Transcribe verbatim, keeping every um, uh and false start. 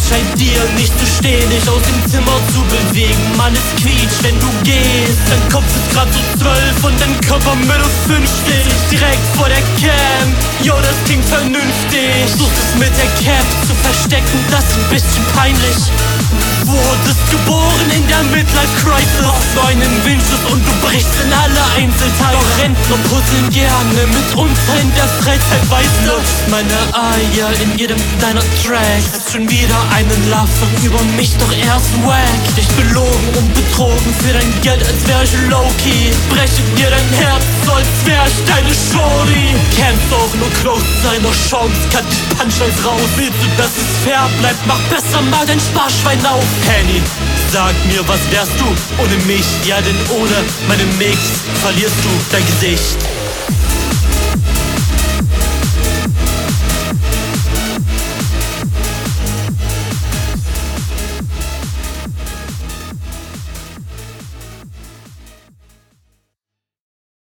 scheint dir nicht zu stehen, dich aus dem Zimmer zu bewegen. Mann, es quietscht, wenn du gehst. Dein Kopf ist grad so zwölf und dein Körper Mitte fünf steht direkt vor der Cam. Yo, das klingt vernünftig. Suchst es mit der Cap zu verstecken, das ist ein bisschen peinlich. Wurdest geboren in der Midlife-Crisis, brauchst nur einen Windschuss und du brichst in alle Einzelteile. Doch Rentner puzzeln gerne mit uns in der Freizeit, weißt du? Meine Eier in jedem deiner Tracks. Hast schon wieder einen Lachen über mich, doch er ist wack. Dich belogen und betrogen für dein Geld, als wär ich low-key. Breche dir dein Herz, so als wär ich deine Shorty. Kannst auch nur close sein, doch Chance kann dich Punchlines raus. Willst du, dass es fair bleibt, mach besser mal dein Sparschwein auf. Henny, sag mir, was wärst du ohne mich? Ja, denn ohne meine Mix verlierst du dein Gesicht.